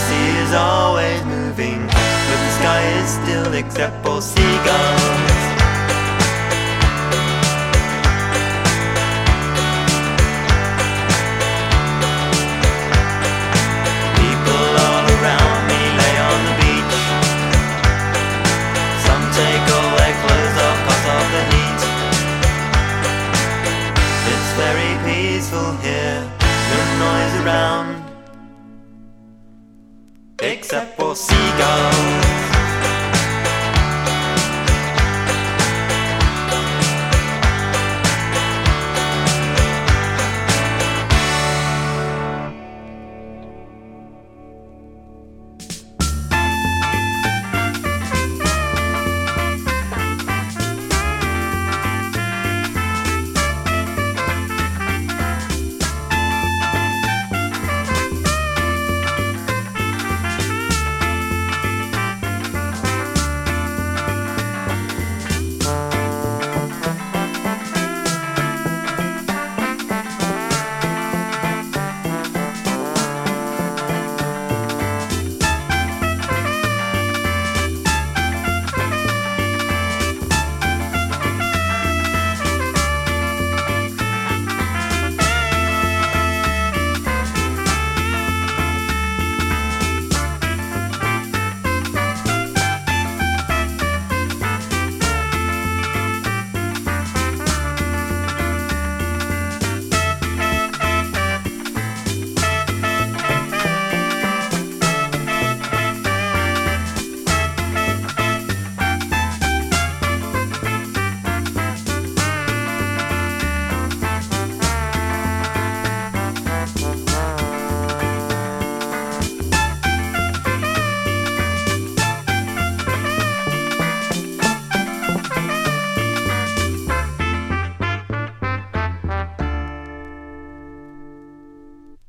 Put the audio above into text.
sea is always moving, but the sky is still except for seagulls. People all around me lay on the beach. Some take all their clothes off 'cause of the heat. It's very peaceful here, no noise around except for seagulls.